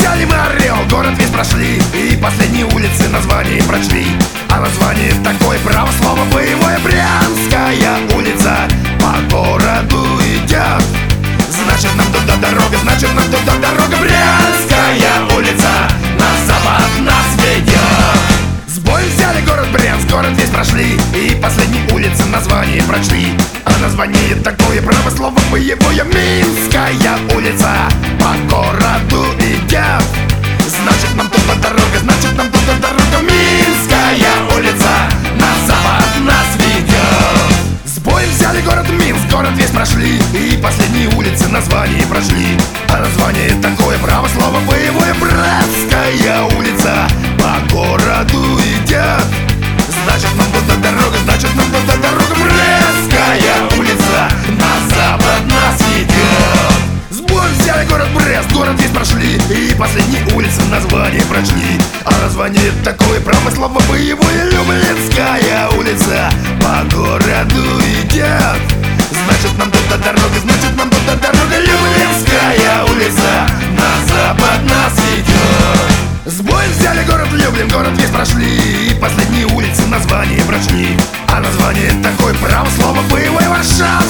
взяли мы Орел, город весь прошли, и последние улицы название прочли. А название такое, право слово боевое: Брянская улица. По городу идет, значит нам туда дорога, значит нам туда дорога. Брянская улица на запад нас ведет. С боем взяли город Брянск, город весь прошли, и последние улицы название прочли. А название такое, право слово боевое: Минская улица. По городу идет, значит нам туда дорога, значит нам туда дорога. Минская улица на запад нас ведет. С боем взяли город Минск, город весь прошли, и последние улицы название прочли. А название такое, право слово боевое: Братская улица. По городу идет, значит нам туда дорога, значит нам туда дорога. Брестская улица на запад нас ведет. С боем взяли город Брест, город весь прошли, и последние улицы название прочли. А название такое, право слово боевое: Люблинская улица. По городу идет, значит нам туда дорога, значит нам туда дорога. Люблинская улица на запад нас ведет. С боем взяли город Люблин, город весь прошли, и последние улицы название прочли. А название такое, право слово боевое: Варшава.